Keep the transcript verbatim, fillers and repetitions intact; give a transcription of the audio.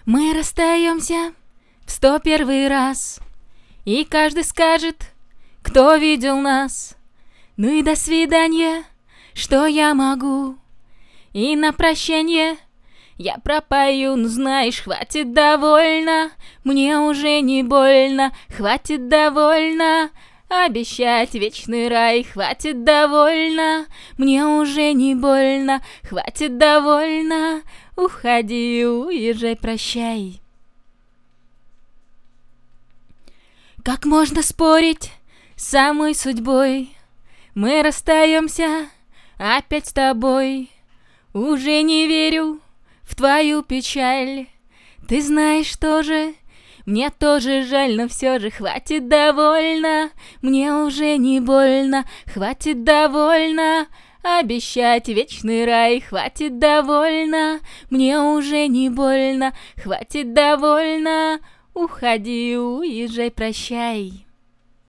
Мы расстаемся в сто первый раз, и каждый скажет, кто видел нас. Ну и до свидания, что я могу? И на прощание я пропою, ну знаешь, хватит, довольно, мне уже не больно, хватит, довольно обещать вечный рай, хватит, довольно, мне уже не больно, хватит, довольно, уходи, уезжай, прощай. Как можно спорить с самой судьбой? Мы расстаемся опять с тобой. Уже не верю в твою печаль. Ты знаешь тоже, мне тоже жаль, но все же хватит, довольно, мне уже не больно, хватит, довольно обещать вечный рай, хватит, довольно, мне уже не больно, хватит, довольно, уходи, уезжай, прощай.